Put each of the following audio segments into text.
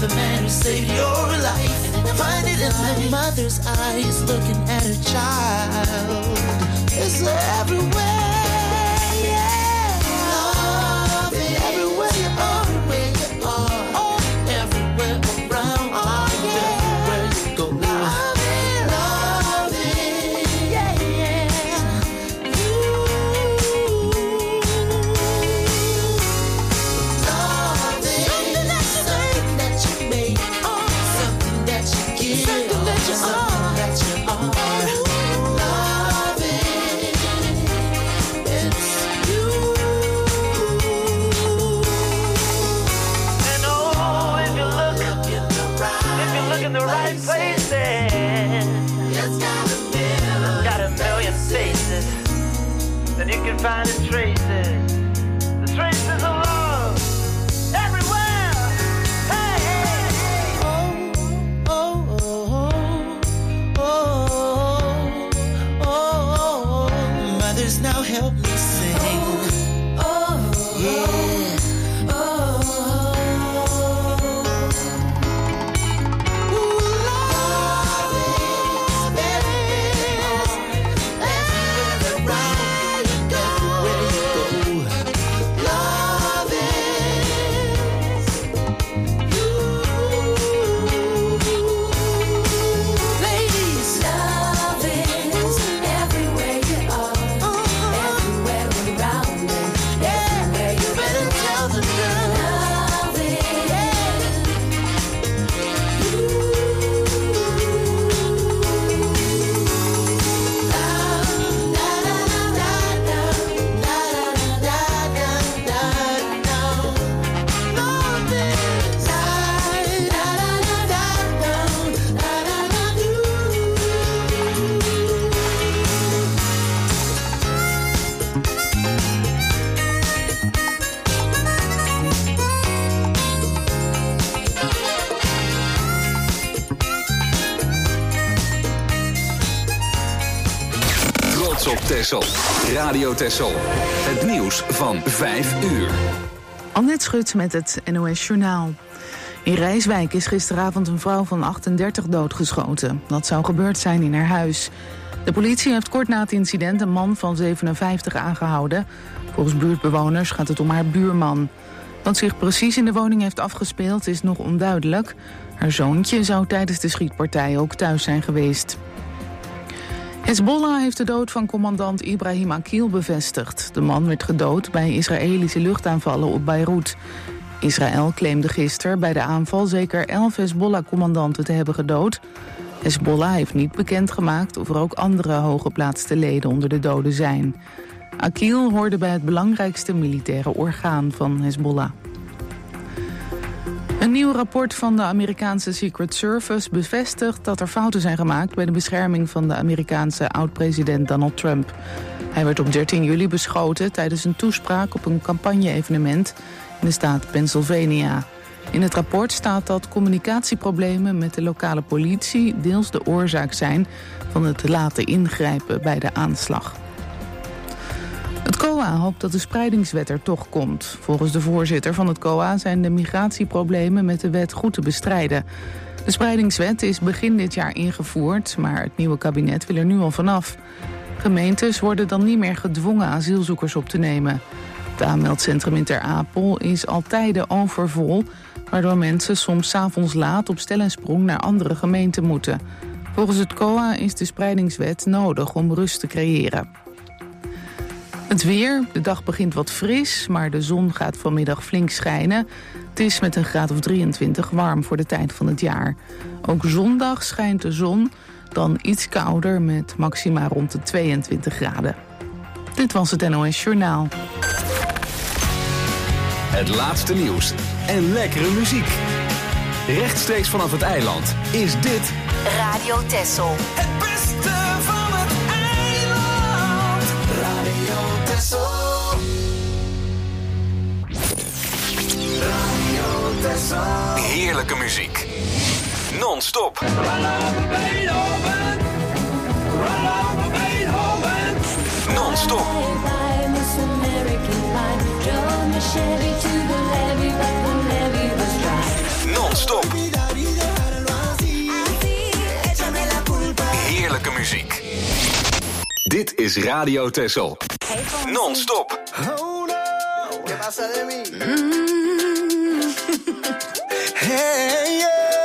the man who saved your life. Find it in the mother's eyes looking at her child. It's everywhere, yeah. Love it. Everywhere you are, where you are. Everywhere around, everywhere you go. Love it, yeah, yeah. Love it. Something that you make, something that you give, something that you are. Love it. It's you. And oh, if you look in the right places, It's got a million faces, then you can find the traces of love everywhere. Hey, hey, hey. Mothers, now help me sing. Yeah. Op Texel. Radio Texel. Het nieuws van 5 uur. Annette Schut met het NOS Journaal. In Rijswijk is gisteravond een vrouw van 38 doodgeschoten. Dat zou gebeurd zijn in haar huis. De politie heeft kort na het incident een man van 57 aangehouden. Volgens buurtbewoners gaat het om haar buurman. Wat zich precies in de woning heeft afgespeeld is nog onduidelijk. Haar zoontje zou tijdens de schietpartij ook thuis zijn geweest. Hezbollah heeft de dood van commandant Ibrahim Akil bevestigd. De man werd gedood bij Israëlische luchtaanvallen op Beirut. Israël claimde gisteren bij de aanval zeker 11 Hezbollah-commandanten te hebben gedood. Hezbollah heeft niet bekendgemaakt of er ook andere hooggeplaatste leden onder de doden zijn. Akil hoorde bij het belangrijkste militaire orgaan van Hezbollah. Een nieuw rapport van de Amerikaanse Secret Service bevestigt dat er fouten zijn gemaakt bij de bescherming van de Amerikaanse oud-president Donald Trump. Hij werd op 13 juli beschoten tijdens een toespraak op een campagne-evenement in de staat Pennsylvania. In het rapport staat dat communicatieproblemen met de lokale politie deels de oorzaak zijn van het laten ingrijpen bij de aanslag. Het COA hoopt dat de spreidingswet er toch komt. Volgens de voorzitter van het COA zijn de migratieproblemen met de wet goed te bestrijden. De spreidingswet is begin dit jaar ingevoerd, maar het nieuwe kabinet wil er nu al vanaf. Gemeentes worden dan niet meer gedwongen asielzoekers op te nemen. Het aanmeldcentrum in Ter Apel is al tijden overvol, waardoor mensen soms 's avonds laat op stel en sprong naar andere gemeenten moeten. Volgens het COA is de spreidingswet nodig om rust te creëren. Het weer, de dag begint wat fris, maar de zon gaat vanmiddag flink schijnen. Het is met een graad of 23 warm voor de tijd van het jaar. Ook zondag schijnt de zon, dan iets kouder met maxima rond de 22 graden. Dit was het NOS Journaal. Het laatste nieuws en lekkere muziek. Rechtstreeks vanaf het eiland is dit Radio Texel. Het beste van het eiland. Radio Texel. Radio Texel. heerlijke muziek. Non-stop. Non-stop. Non-stop. Dit is Radio Texel. Non-stop. Oh no, ¿qué pasa de mí? Hey,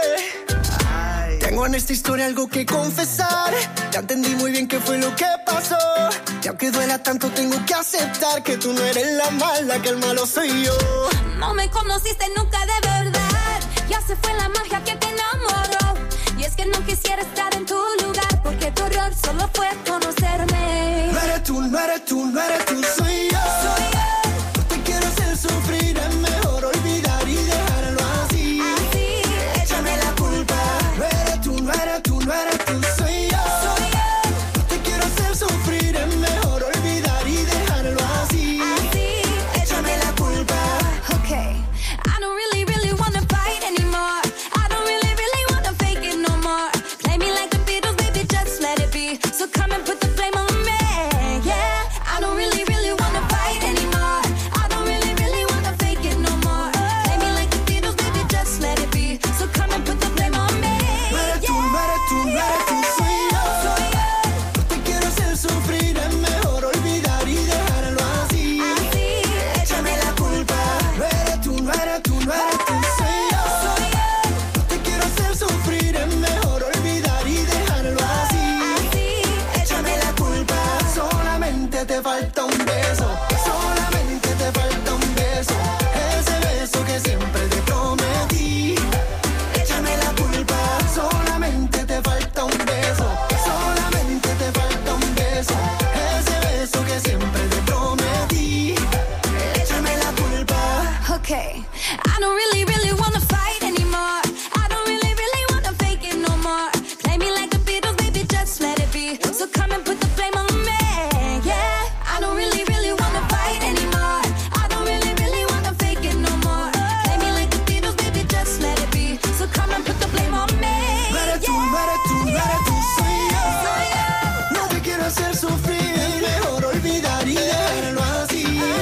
yeah. Ay. Tengo en esta historia algo que confesar. Ya entendí muy bien qué fue lo que pasó. Y aunque duela tanto tengo que aceptar que tú no eres la mala, que el malo soy yo. No me conociste nunca de verdad. Ya se fue la magia que te enamoró. Y es que no quisiera estar en tu lugar, porque tu error solo fue conocerme. No eres tú, no eres tú, no eres tú, soy yo. Soy yo. No te quiero hacer sufrir, es mejor olvidar y dejarlo así. Así, Échame la culpa. No eres tú, no eres tú, no eres tú, soy yo. soy yo. No te quiero hacer sufrir, es mejor olvidar y dejarlo así. Así, Échame la culpa. okay. I don't really, really wanna fight anymore. I don't really, really wanna fake it no more. Play me like the Beatles, baby, just let it be. So come and put the blame on me, yeah. I don't really, really wanna fight anymore. I don't really, really wanna fake it no more. Play me like the Beatles, baby, just let it be. So come and put the blame on me, No eres tú, yeah. no eres tú, no eres tú, soy yo. Soy yo. No te quiero hacer sufrir, es mejor olvidar y dejarlo así. Así, Échame la culpa. No eres tú, no eres tú, no eres tú, soy yo. soy yo. No te quiero hacer sufrir, es mejor olvidar y dejarlo así. Así, Échame la culpa. Solamente te falta un beso. Solamente te falta un beso. Ese beso que siempre te prometí. Échame la culpa. Solamente te falta un beso. Solamente te falta un beso. Ese beso que siempre te prometí. Échame la culpa. okay. I don't really, really wanna fight anymore. I don't really, really wanna fake it no more. Play me like the Beatles, baby, just let it be. So come and put the blame on me, yeah. I don't really, really wanna fight anymore. I don't really, really wanna fake it no more. Play me like the Beatles, baby, just let it be. So come and put the blame on me, No eres tú, yeah. no eres tú, no eres tú, soy yo. Soy yo. No te quiero hacer sufrir, es mejor olvidar y dejarlo así.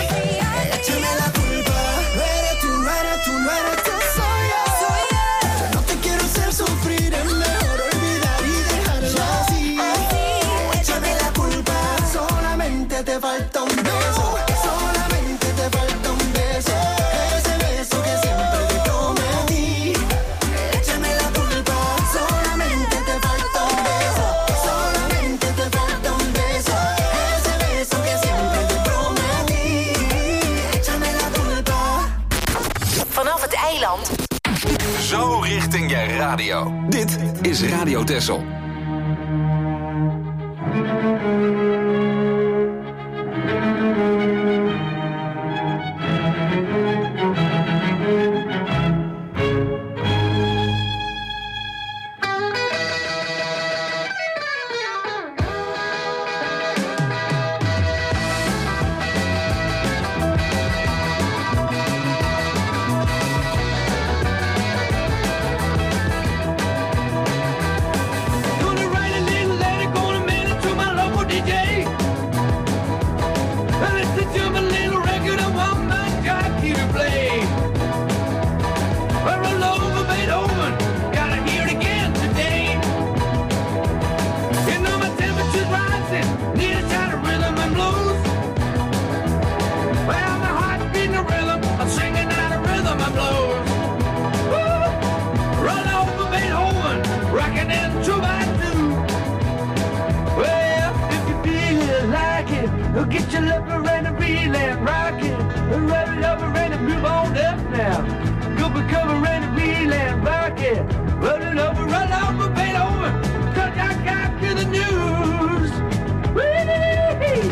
Échame la culpa. No eres tú, no eres tú, no eres tú, soy yo. Soy yo. No te quiero hacer sufrir, es mejor olvidar y dejarlo así. Échame la culpa. Solamente te falta un beso. Solamente te falta un beso. Ese beso que siempre te prometí. Échame la culpa. Solamente te falta un beso. Solamente te falta un beso. Ese beso que siempre te prometí. Échame la culpa. Vanaf het eiland. Zo richting je radio. Dit is Radio Texel. Gonna write a little letter, gonna mail it to my local DJ. And listen to my little record, I want my jockey to play. I roll over Beethoven, gotta hear it again today. You know my temperature's rising, need a shot of rhythm and blues. Well, my heart's beating a rhythm, I'm singing out a rhythm and blues. Woo! Run over Beethoven, rockin' into my two. Well, if you feel like it, get your lover and a reel and rock it. Rub it over and move on up now. Go for cover and a reel and rock it. Run it over, run over Beethoven, 'cause I got to the news. Whee!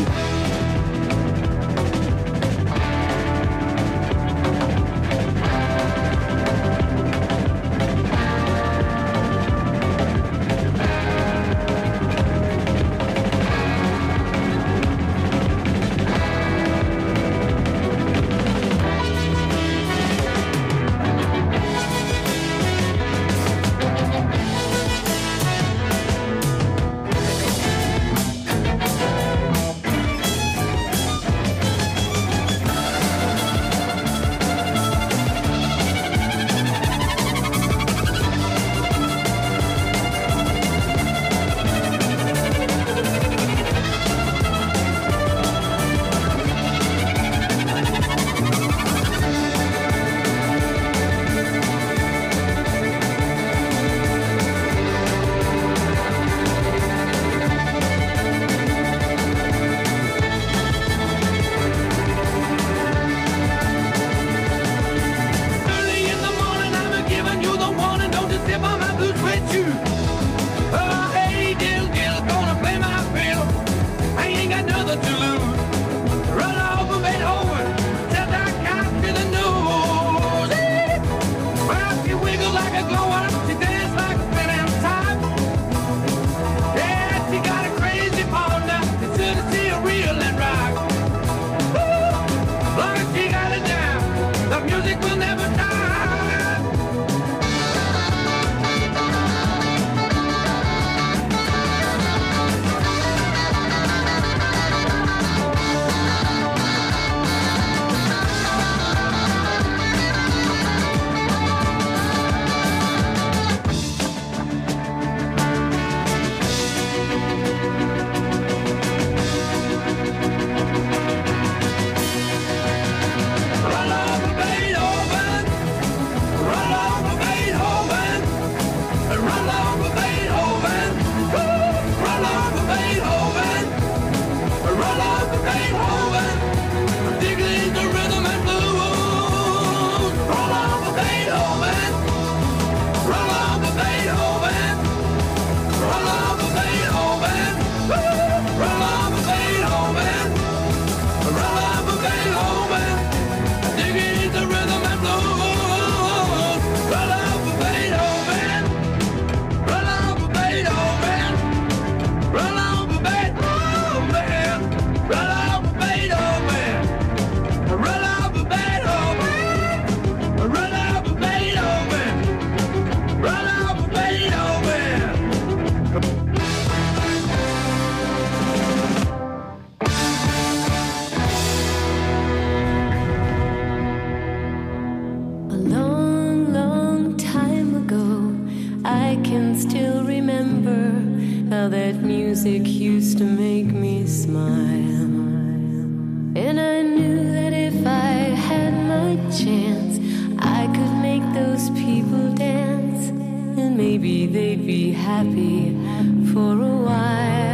how that music used to make me smile. And I knew that if I had my chance, I could make those people dance, and maybe they'd be happy for a while.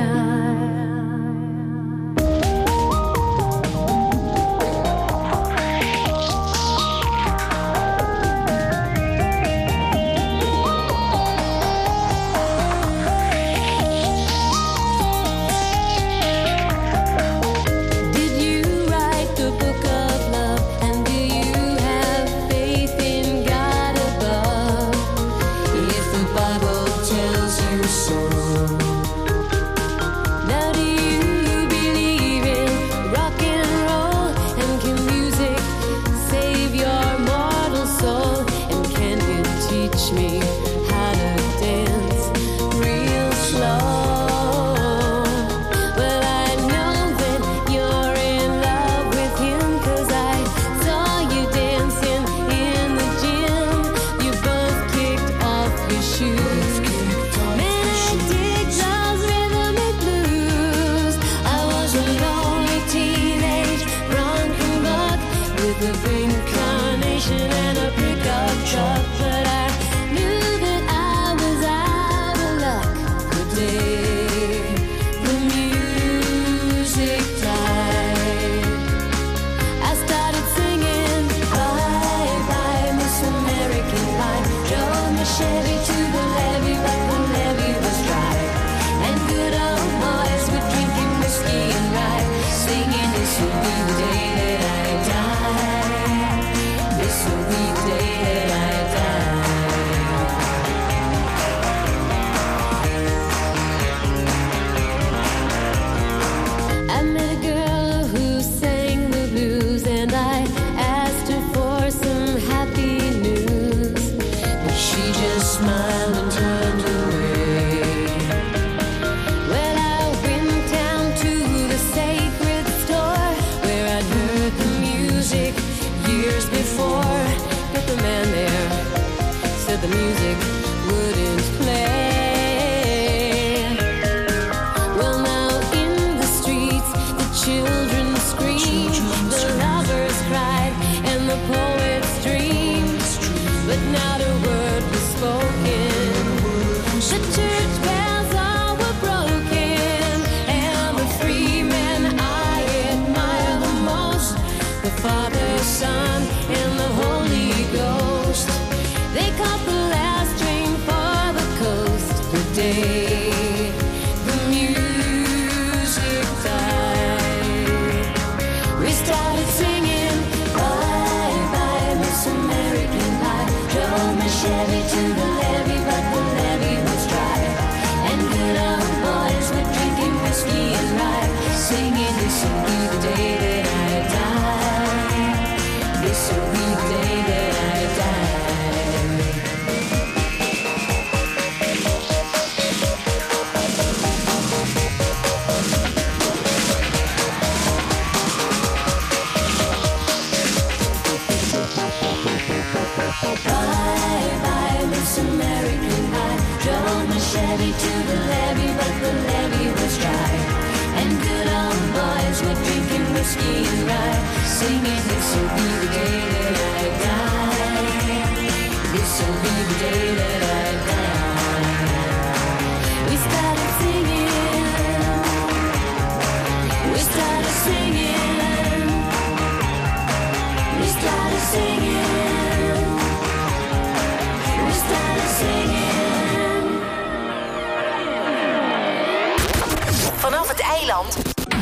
Vanaf het eiland.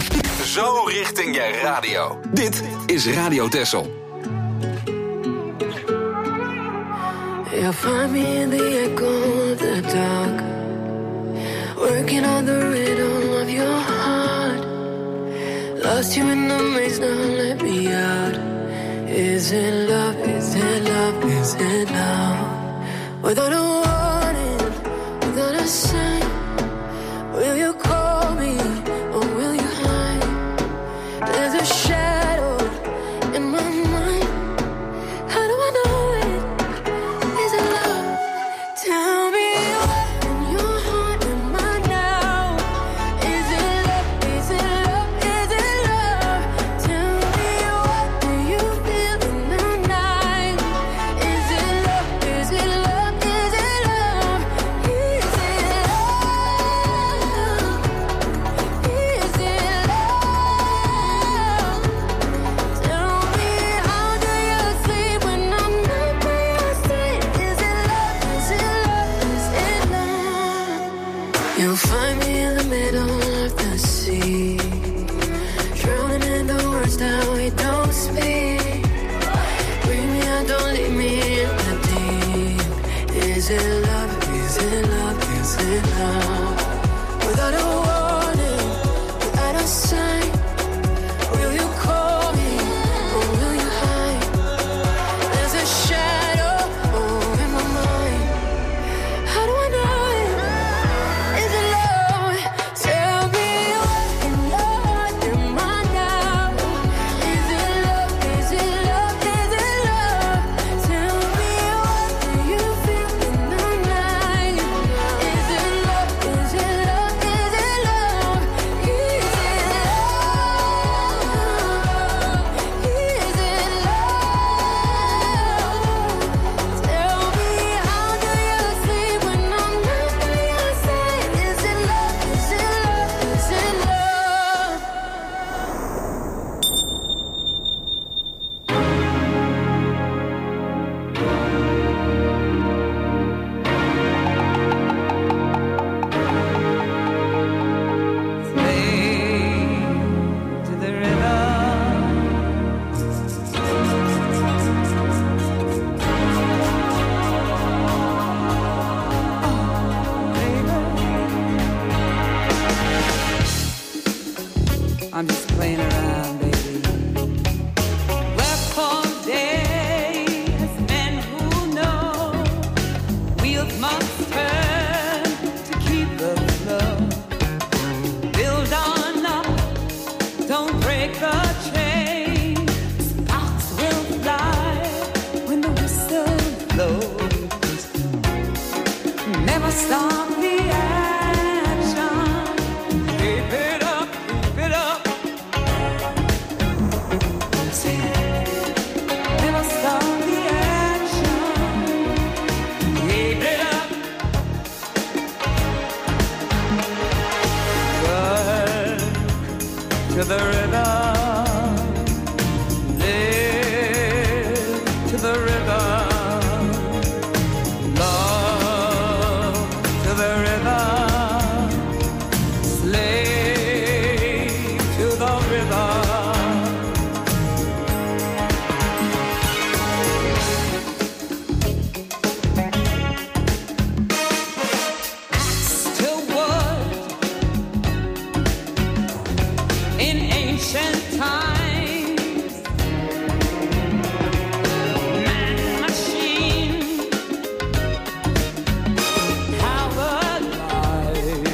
Zo richting je radio. Dit is Radio Texel. You'll find me in the echo of the dark, working on the rhythm of your heart. Lost you in the maze, now let me out. Is it love, is it love, is it love? Without a warning, without a sign, will you call me or will you hide? There's a shadow in my mind. How do I know it? Is it love? Tell me what in your heart am I now? You'll find me in the middle of the sea, drowning in the words that we don't speak. Bring me out, don't leave me in the deep. Is it love? Is it love? Is it love? Without a warning, without a sign, will you call me or will you hide? There's a shadow in my mind. How do I know it? Is it love? Tell me what in love am I now? Is it love? Is it love? Is it love? Tell me what do you feel in the night? Is it love? Is it love? Is it love? Is it love? Is it love? Tell me how do you sleep when I'm not by your side? Is it love? Is it love? Is it love? To the rhythm, I'm just playing around, baby. Left for days, men who know wheels must turn to keep the flow. Build on up, don't break the chain. Sparks will fly when the whistle blows. Never stop the action. Keep it up, keep it up. Never stop the action. Keep it up. Work to the rhythm. Live to the rhythm. Love to the rhythm. Slave to the rhythm. Axe to wood in ancient times. Man, machine, powered life.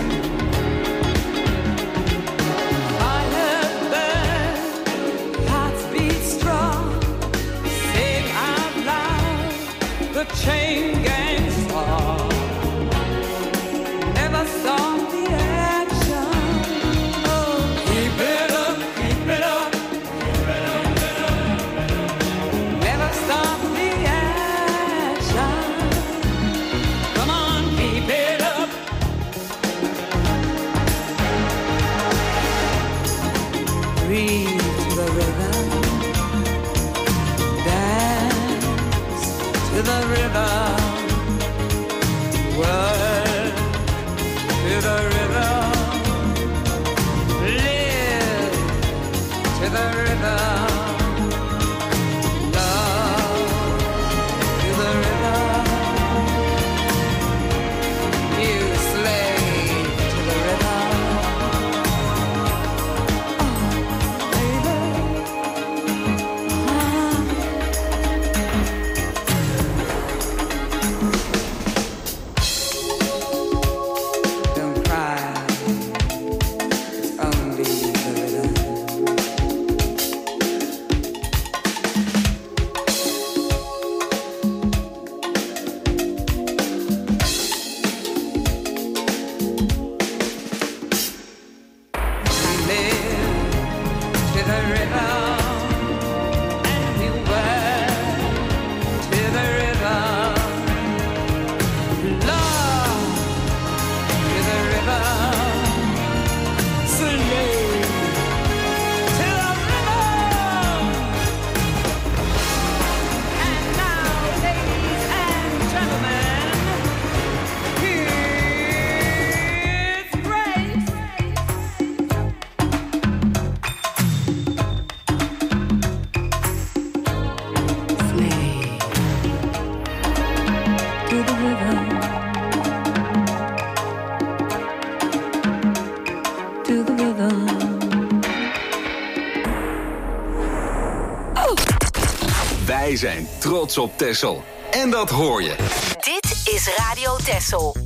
Fire burn, hearts beat strong. Sing out loud, the chain gang song. Never stop the action. Oh, keep it up, keep it up. Never stop the action. Come on, keep it up. Breathe to the rhythm. Dance to the rhythm. Work to the rhythm. Live to the rhythm. Love to the rhythm. You slave to the rhythm. Oh, baby. Don't cry. Wij zijn trots op Texel. En dat hoor je. Dit is Radio Texel.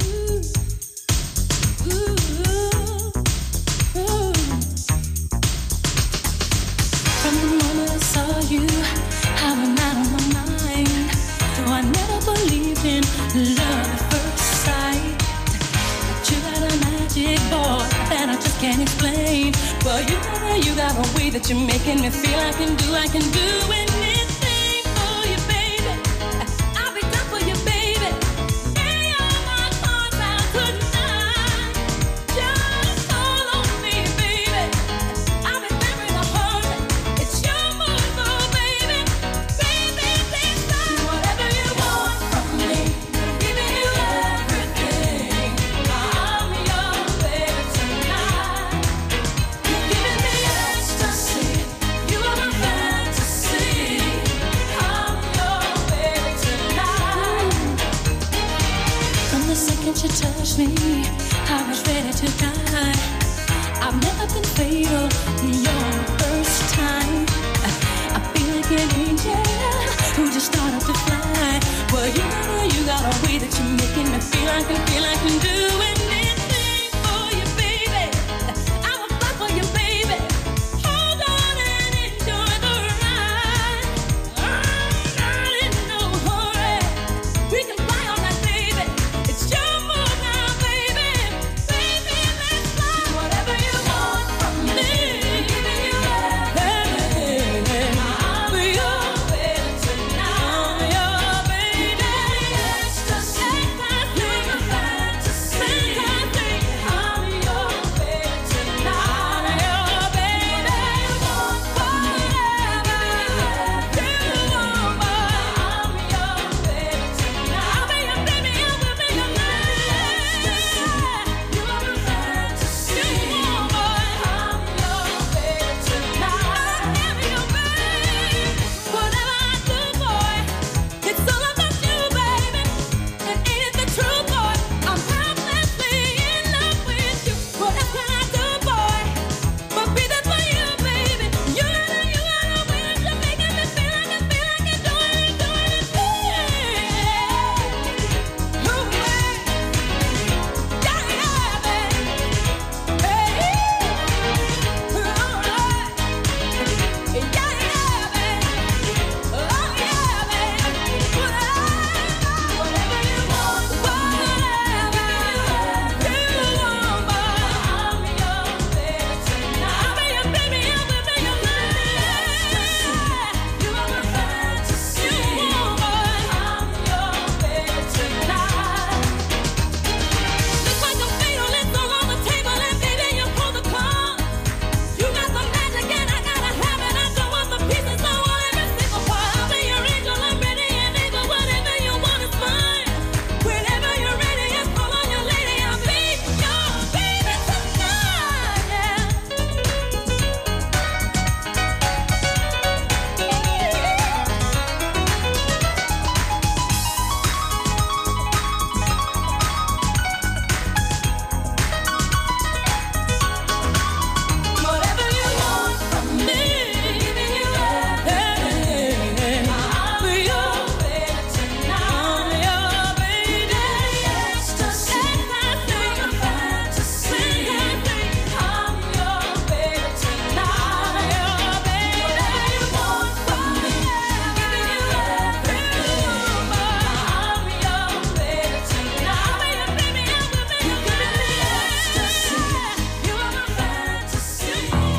From the moment I saw you, I went out of my mind. Though I never believed in love at first sight. But you got a magic, boy, that I just can't explain. Well, you got a way that you're making me feel I can do anything for you, baby. I'll be done for you, baby. Any of my hearts out tonight. Just call on me, baby. I'll be there in a hurry. It's your move, oh, baby. Baby, please do whatever you want from me. Giving you everything. I'm your baby tonight. You're giving me ecstasy. You are my fantasy. I'm your baby tonight. From the second you touched me, I was ready to die. I've never been fatal your first time. I feel like an angel who just started to fly. Well, you got a way that you're making me feel I can do anything for you, baby. I will fight for you, baby. Hold on and enjoy the ride. I'm not in no hurry. We can fly all night, baby. It's your move now, baby. Baby, let's fly. Whatever you want from me. Giving you everything. I'm your baby tonight. I'm your baby. Ecstasy. You're my fantasy. I'm your baby tonight. I'm your baby. Whatever you want, boy. I'm your baby tonight. I'll be your baby. I will be your man. You are my fantasy. Boy, I'm your baby tonight. I am your baby. Whatever I do, boy, it's all about you, baby. And ain't it the truth, boy? I'm helplessly in love with you. What else can I do, boy? But be there for you, baby. You gotta win. You're making me feel I can do anything. Ooh, yeah, baby. Hey, all right. Yeah, baby. Oh, yeah, baby. Whatever you want, whatever you want, boy. I'm your baby tonight. I'll be your baby. I will be your man. You are my fantasy, boy. I'm your baby tonight. Looks like a fatal is all on the table, and baby, you pull the cards. You got the magic, and I gotta have it. I don't want the pieces, I want every single part. I'll be your angel, I'm ready and able. Whatever you want is mine. Whenever you're ready, just call on your lady. I'll be your baby tonight. Yeah. Whatever you want from me, giving you everything. I'm your baby tonight. I'm your baby. Ecstasy. You're my fantasy. I'm your baby tonight. I'm your baby. Whatever you want from me, giving you everything. I'm your baby tonight. I'll be your baby. I will be your baby. Ecstasy. You are my fantasy.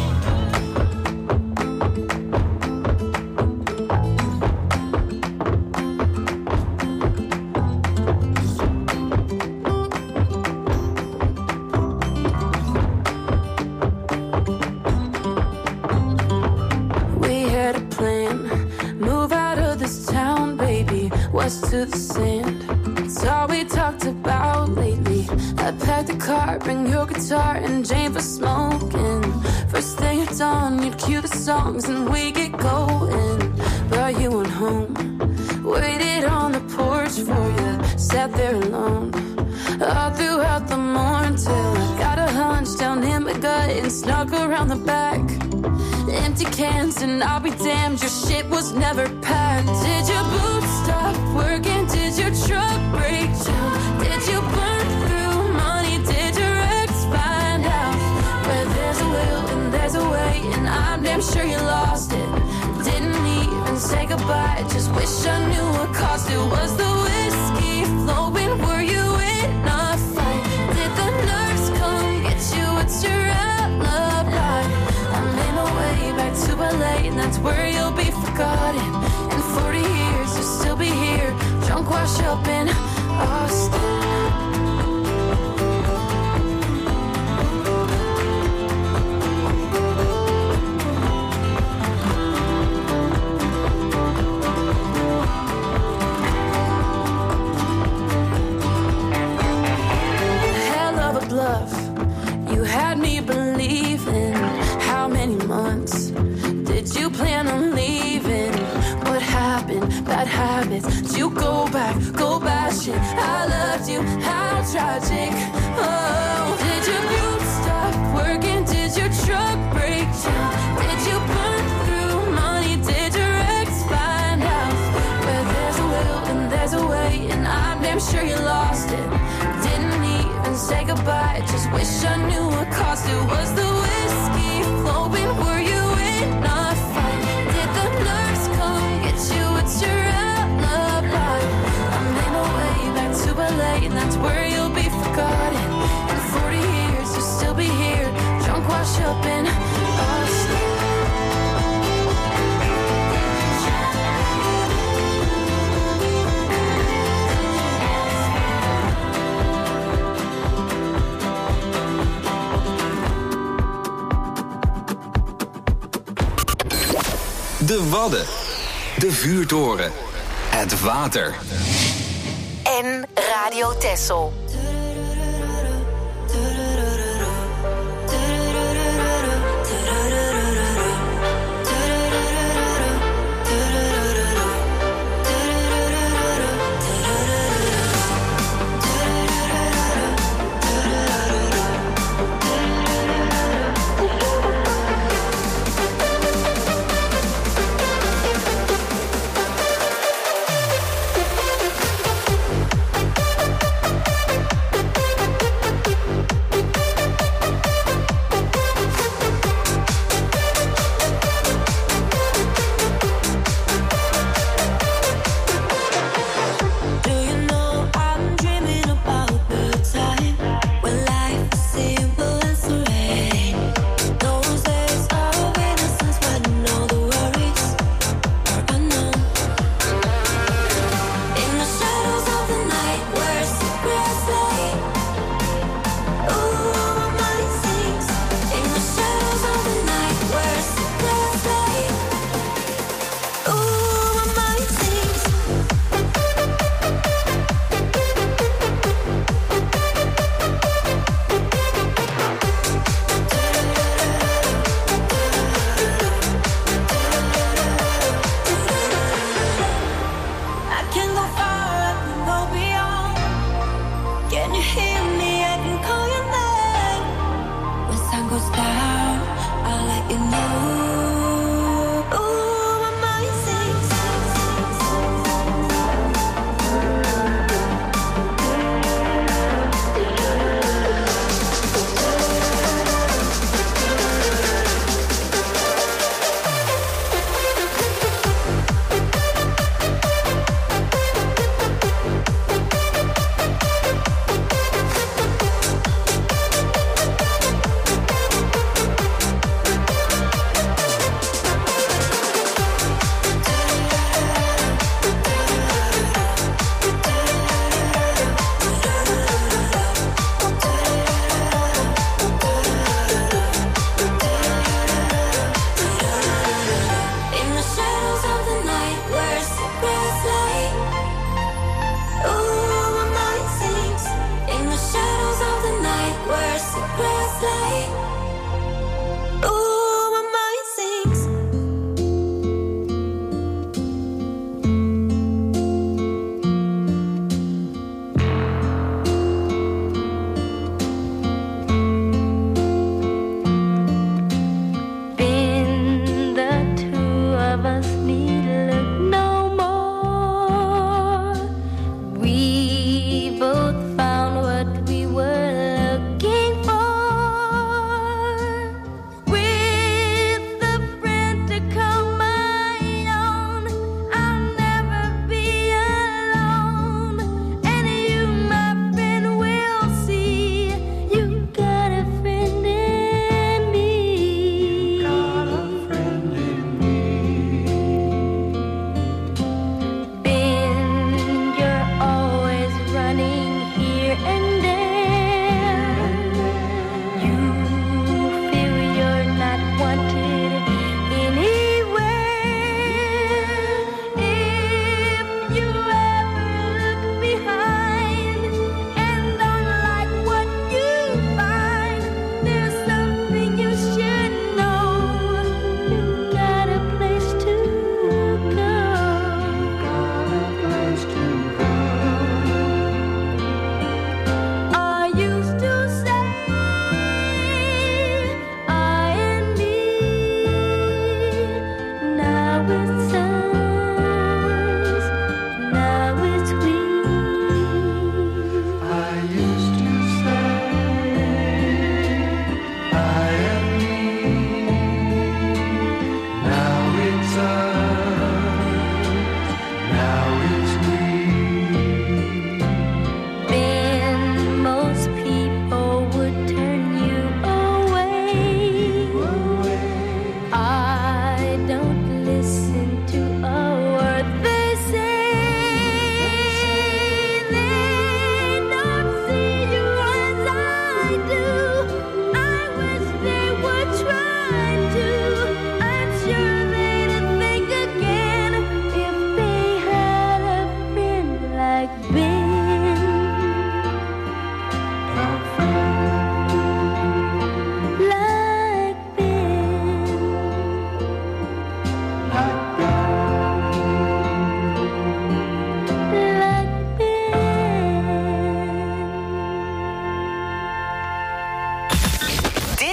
We had a plan, move out of this town, baby, west to the sand. It's all we talked about lately. I packed a car, bring your guitar and Jane for smoking. First thing at dawn, you'd cue the songs and we get going. But you went home, waited on the porch for you, sat there alone. All throughout the morning till I got a hunch down in my gut and snuck around the back. Empty cans and I'll be damned, your shit was never packed. Did your boots stop working? Did your truck break down? Did you burn through money? Did your ex find out? Where there's a will and there's a way, and I'm damn sure you lost it. Didn't even say goodbye, just wish I knew what caused it. Was the whiskey flowing? Were you in a fight? Did the nurse come get you? What's your alibi? I made my way back to LA, and that's where you'll be forgotten. In 40 years you'll still be here, drunk, wash up in Austin. You had me believing. How many months did you plan on leaving? What happened? Bad habits. Did you go back, go bashing? I loved you, how tragic. Oh, did your boots stop working? Did your truck break down? Did you burn through money? Did your ex find out? Where there's a will and there's a way, and I'm damn sure you lost it. Didn't even say goodbye, just wish I knew what caused it. Was the whiskey flowing? Were you in a fight? Did the nurse come get you? What's your alibi? I made my way back to LA, and that's where you'll be forgotten. In 40 years you'll still be here, drunk, wash up in Austin. De Wadden, de vuurtoren, het water. En Radio Texel. Been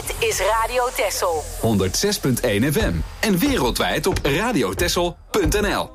Dit is Radio Texel. 106.1 FM. En wereldwijd op radiotexel.nl.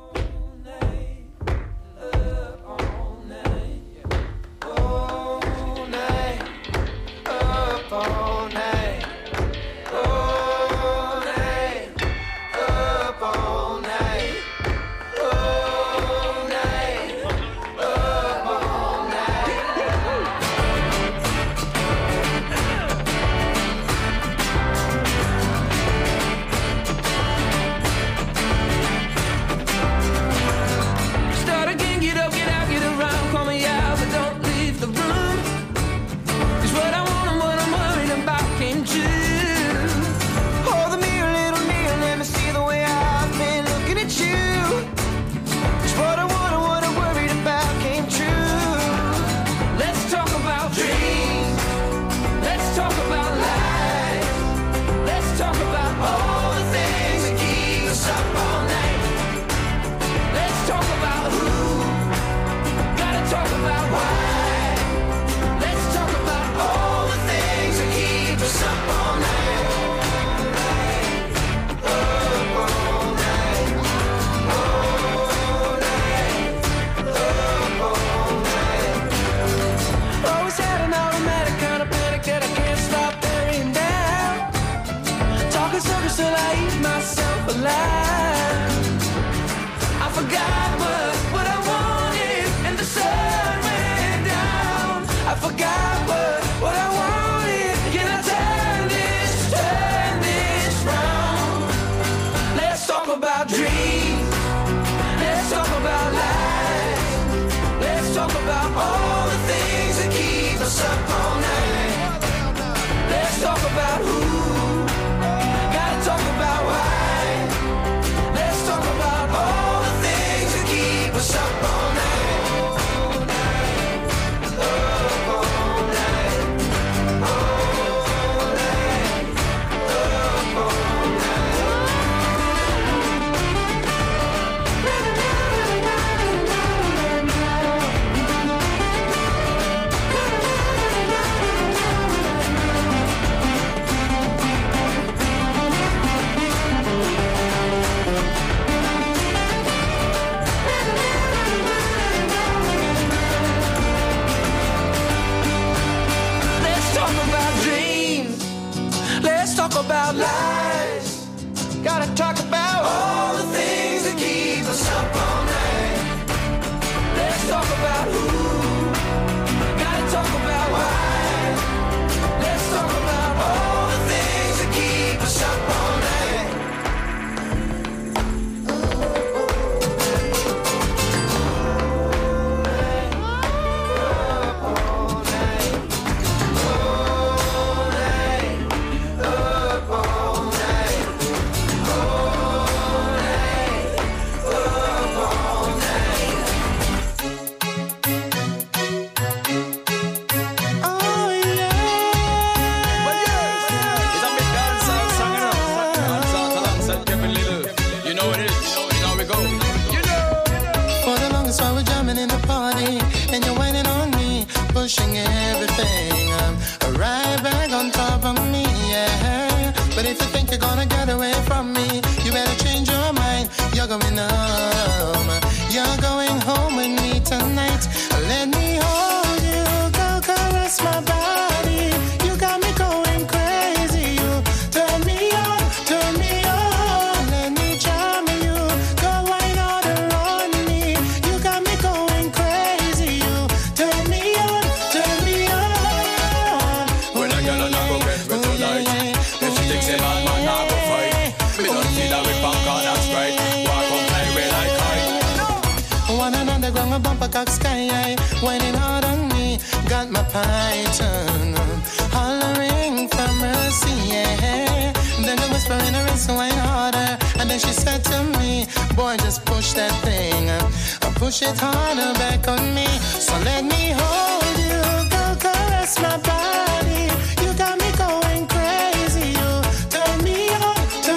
Push it harder back on me. So let me hold you, go caress my body. You got me going crazy. You turn me on,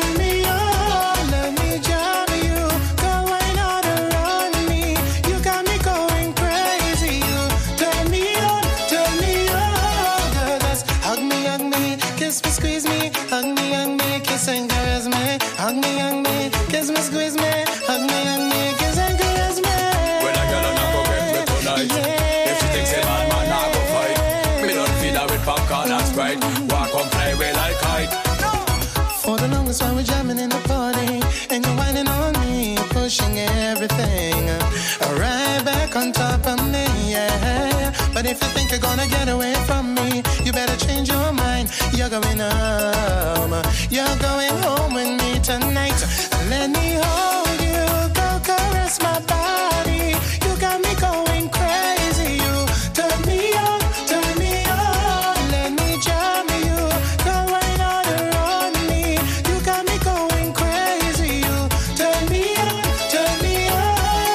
let me jam you. Go wine out around me. You got me going crazy. You turn me on, girl, just hug me, kiss me, squeeze me, hug me, kiss and caress me, hug me, kiss me, squeeze me, hug me, kiss and caress me. When a girl not go get me tonight, if she thinks a man not go fight, me don't feed her with popcorn and Sprite. Walk on play with like kite. For the longest while we're jamming in the party, and you're whining on me, pushing everything right back on top of me, yeah. But if you think you're gonna get away from me, you better change your mind. You're going home. You're going home with me tonight. Let me hold you, go caress my body. You got me going crazy. You turn me on, turn me on. Let me jam you, go right on around me. You got me going crazy. You turn me on, turn me on.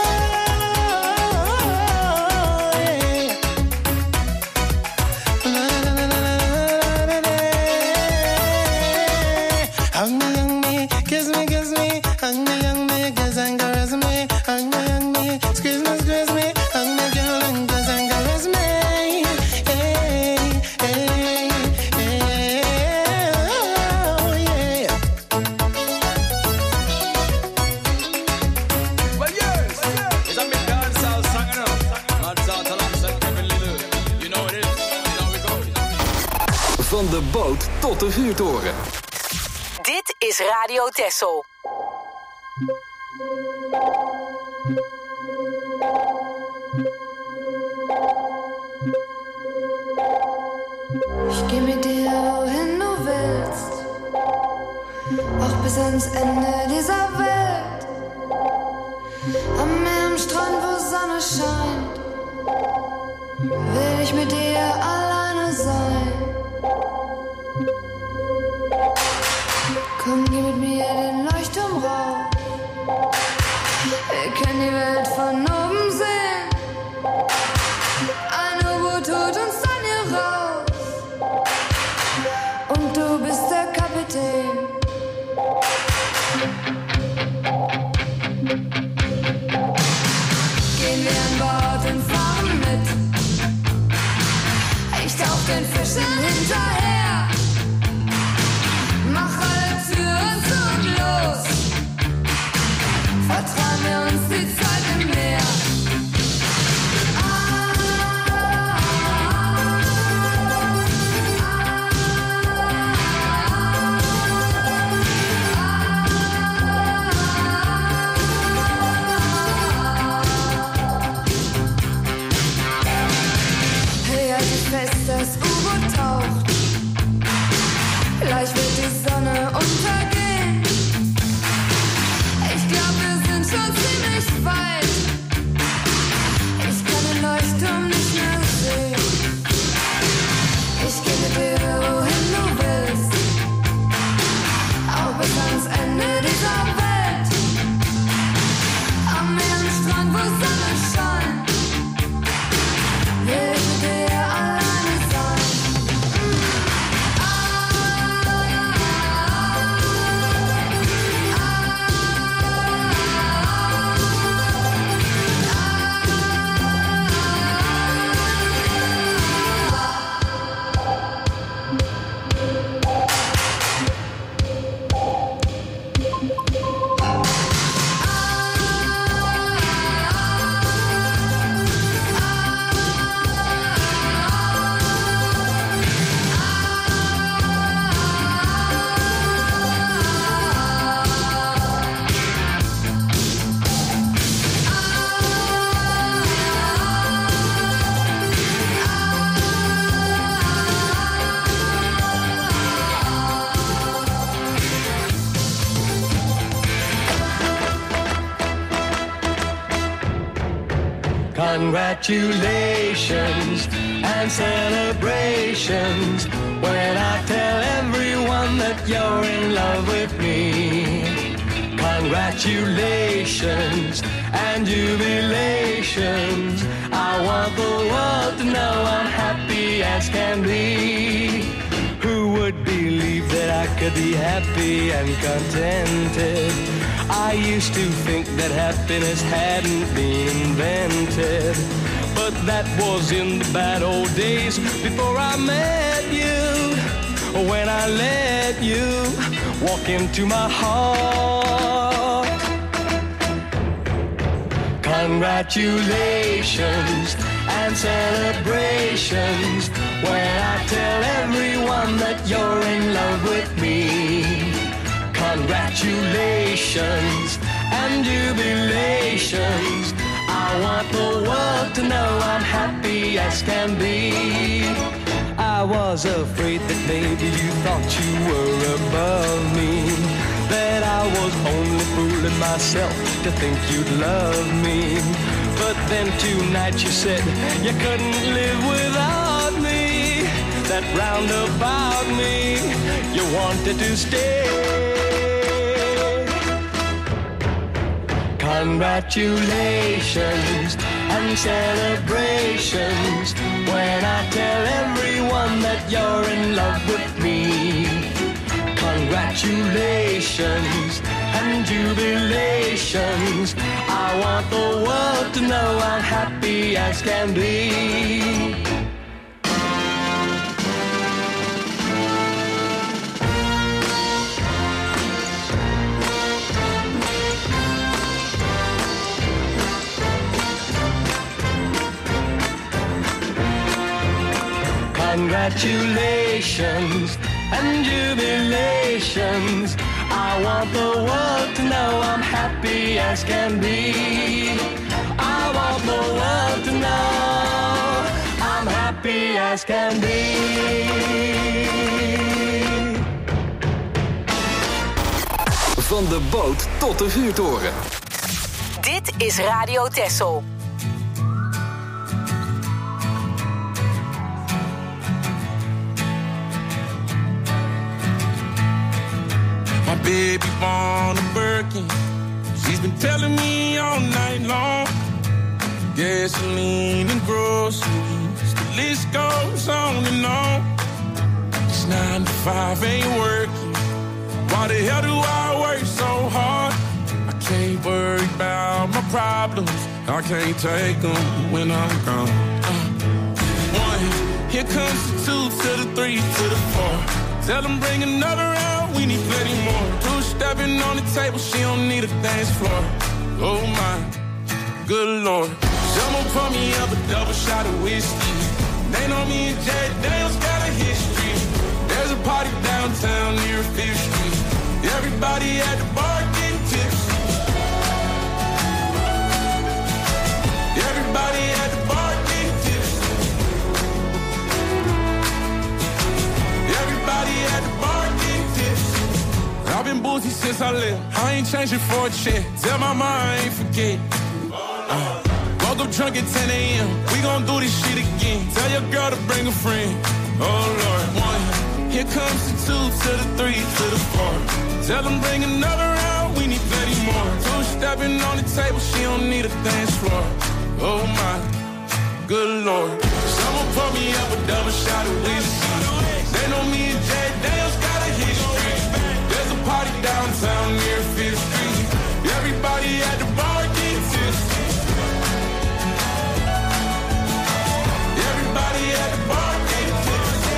Hug me, kiss me, hug me, kiss and caress me, hug me, squeeze me, hug me, girl, and kiss and caress me. Hey, hey, hey, oh yeah. Well, yes, it's a big dancehall song, you know. Mad South alongside Kevin Little. You know it is. You know we go. Van de boot tot de vuurtoren. Dit is Radio Texel. Ich geh mit dir, wohin du willst, auch bis ans Ende dieser Welt. Am Meer, am Strand, wo Sonne scheint, will ich mit dir alleine sein. Komm, geh mit mir den Leuchtturm rauf, wir können die Welt von oben sehen. Ein U-Boot holt uns dann hier raus und du bist der Kapitän. Gehen wir an Bord und fahren mit, ich tauch den Fischen hinterher. Mach alle Türen zu und los, vertrauen wir uns die Zeit im Meer. Hey, halt dich fest, das U-Boot taucht, gleich wird die Sonne untergehen. Ich glaub, wir sind schon ziemlich weit, ich kann den Leuchtturm nicht mehr sehen. Ich geh mit dir, wohin du willst, auch bis ans Ende dieser Welt. Am Meer, am Strand, wo Sonne scheint, will ich mit dir alleine sein. Congratulations and celebrations when I tell everyone that you're in love with me. Congratulations and jubilations. I want the world to know I'm happy as can be. Who would believe that I could be happy and contented? I used to think that happiness hadn't been invented, but that was in the bad old days before I met you. when I let you walk into my heart. Congratulations and celebrations when I tell everyone that you're in love with me. Congratulations and jubilations. I want the world to know I'm happy as can be. I was afraid that maybe you thought you were above me, that I was only fooling myself to think you'd love me. But then tonight you said you couldn't live without me, that round about me you wanted to stay. Congratulations and celebrations when I tell everyone that you're in love with me. Congratulations and jubilations. I want the world to know I'm happy as can be. Congratulations and jubilations. I want the world to know I'm happy as can be. I want the world to know I'm happy as can be. Van de boot tot de vuurtoren. Dit is Radio Texel. My baby born a Birkin. She's been telling me all night long. Gasoline and groceries, the list goes on and on. This 9 to 5 ain't working. Why the hell do I work so hard? I can't worry about my problems. I can't take them when I'm gone. 1, here comes the 2 to the 3 to the 4. Tell them bring another round, we need plenty more. 2 stepping on the table, she don't need a dance floor. Oh my, good Lord. Someone pour me up a double shot of whiskey. They know me and Jack Daniels got a history. There's a party downtown near 5th Street. Everybody at the bar getting tipsy. Everybody at the bar getting tipsy. Everybody at the bar getting tipsy. I've been boozy since I left. I ain't changing for a check. Tell my mom I ain't forget. Woke up drunk at 10 a.m. We gon' do this shit again. Tell your girl to bring a friend. Oh Lord. 1, here comes the 2 to the 3 to the 4. Tell them bring another round, we need plenty more. 2 stepping on the table, she don't need a dance floor. Oh my, good Lord. Someone pour me up a double shot of whiskey. They know me and Jack Daniels got a history. There's a party downtown near 5th Street. Everybody at the bar getting tipsy. Everybody at the bar getting tipsy.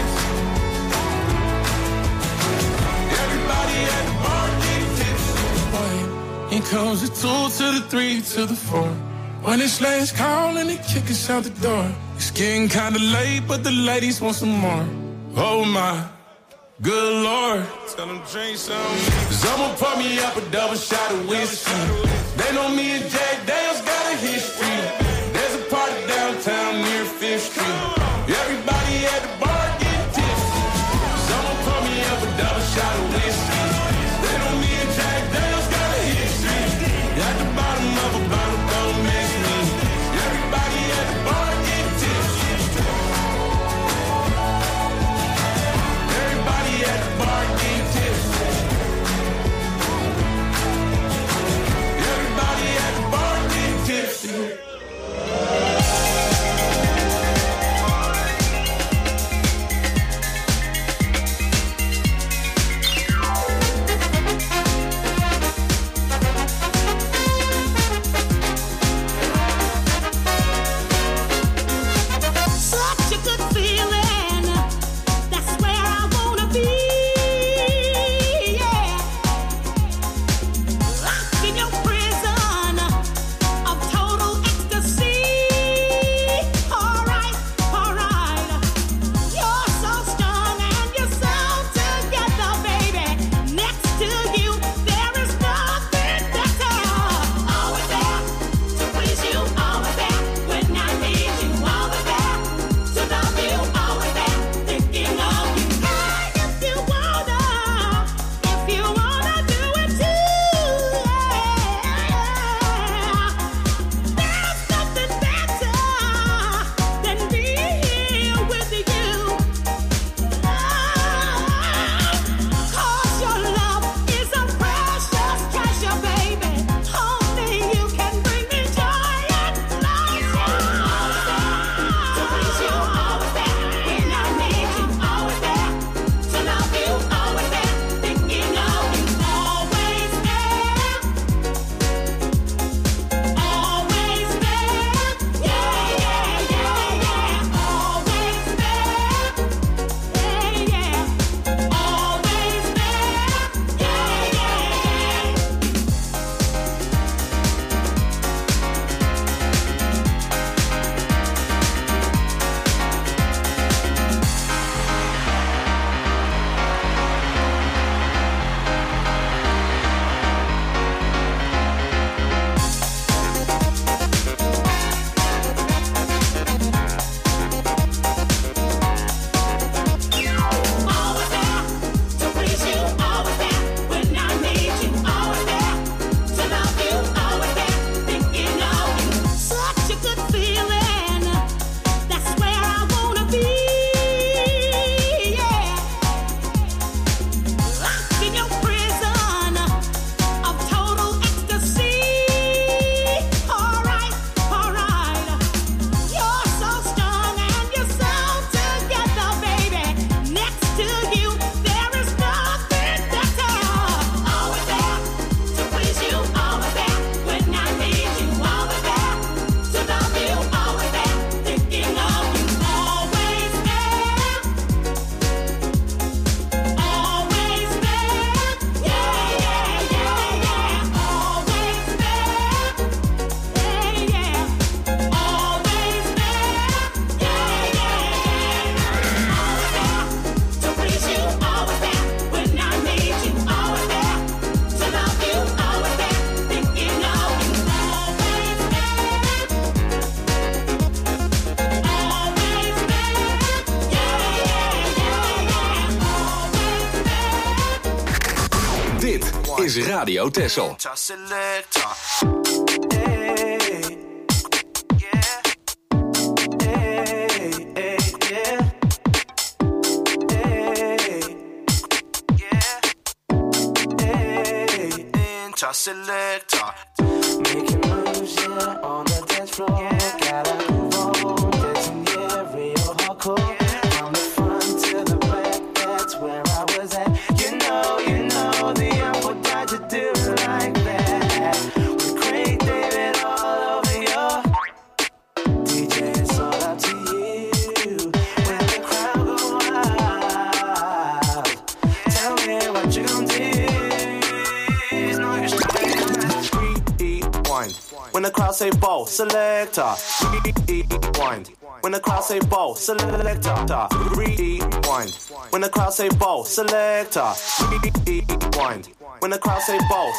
Everybody at the bar getting tipsy. Here comes the 2 to the 3 to the 4. When it's last call and they kick us out the door. It's getting kinda late, but the ladies want some more. Oh my, good Lord. Tell them drink some. Someone pour me up a double shot of whiskey. They know me and Jack Daniels got a history. There's a party downtown near 5th Street. Everybody at the bar getting tipsy. Someone pour me up a double shot of whiskey. They know me and Jack Daniels got a history. At the bottom of a bottle, don't miss me. Everybody at the bar getting tipsy. Everybody at the bar getting tipsy. Everybody at the bar getting tipsy. is Radio Texel. Selector, making moves, yeah, on the dance floor. Gotta move on, dancing, yeah, real hardcore. From the front to the back, that's where I was at. You know, the apple died to do it like that. With Craig David all over your DJ, it's all up to you. When the crowd go wild, tell me what you gon' do. When the crowd say ball, selector, rewind. When the crowd say ball, selector, rewind. When the crowd say ball, selector, rewind. When the crowd say ball,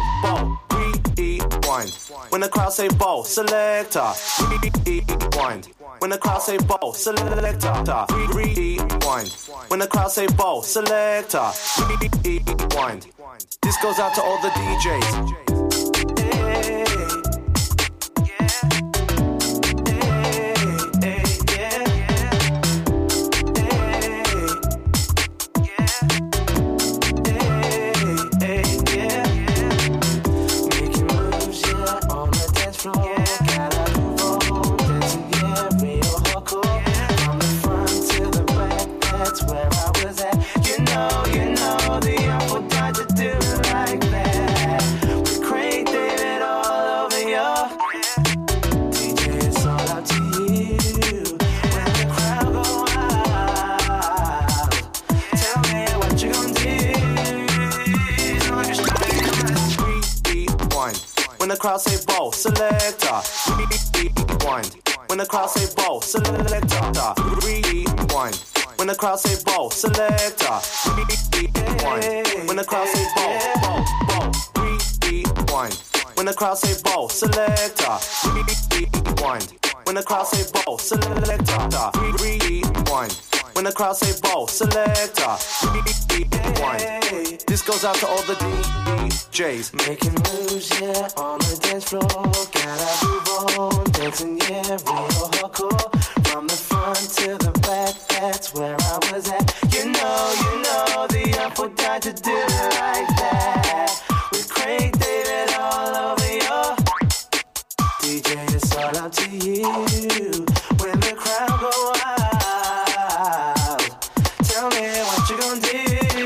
rewind. When the crowd say ball, selector, rewind. When the crowd say ball, selector, rewind. When the crowd say ball, selector, rewind. This goes out to all the DJs. When the crowd say ball, selector, rewind. When the crowd say ball, selector, rewind. When the crowd say ball, selector, rewind. When the crowd say ball, rewind. When the crowd say ball, selector, rewind. When the crowd say ball, selector, rewind. When the crowd say ball, selector, rewind. This goes out to all the DJs. Making moves, yeah, on the dance floor. Gotta move on, dancing, yeah, real hardcore. From the front to the back, that's where I was at. You know, the apple died to do it like that. With Craig David all over your DJ, it's all up to you. When the crowd go wild, tell me what you gon' do.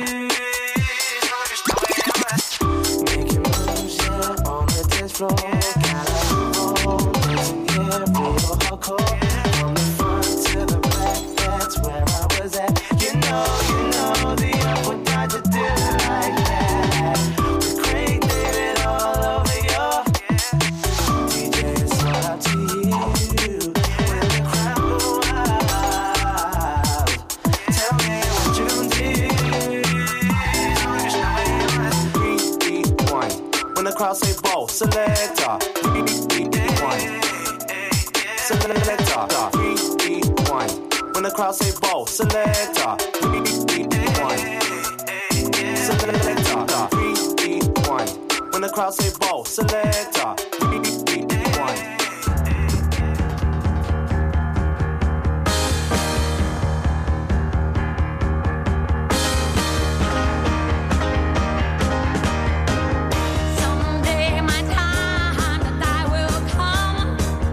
Making moves, yeah, on the dance floor. Gotta move on, dancing, yeah, real hardcore. From the front to the back, that's where I was at. You know, the apple died to do it like that. With Craig David all over your DJ, it's all up to you. When the crowd go wild, tell me what you gon' do. Rewind. When the crowd say ball, selector, rewind. Selector, rewind. When the crowd say ball, selector, rewind. Selector, rewind. When the crowd say ball, selector, rewind. Someday my time to die will come.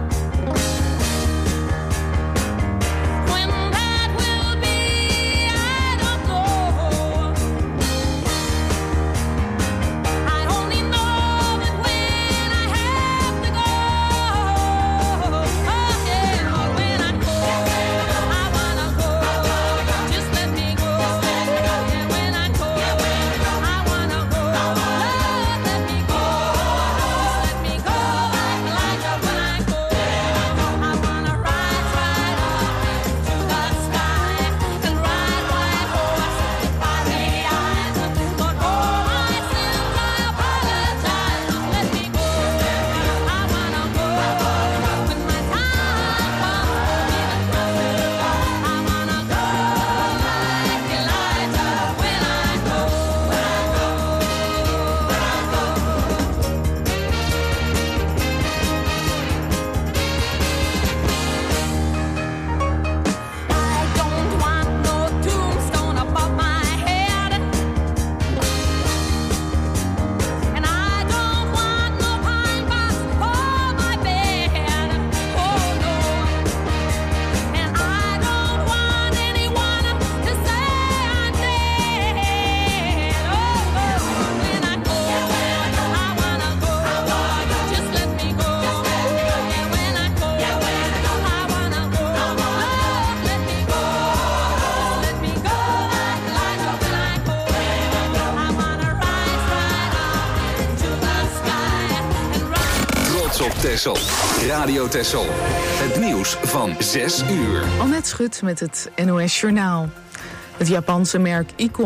When that will be, I don't know. I only know that when I have Texel. Radio Texel. Het nieuws van 6 uur. Annette Schut met het NOS Journaal. Het Japanse merk Icon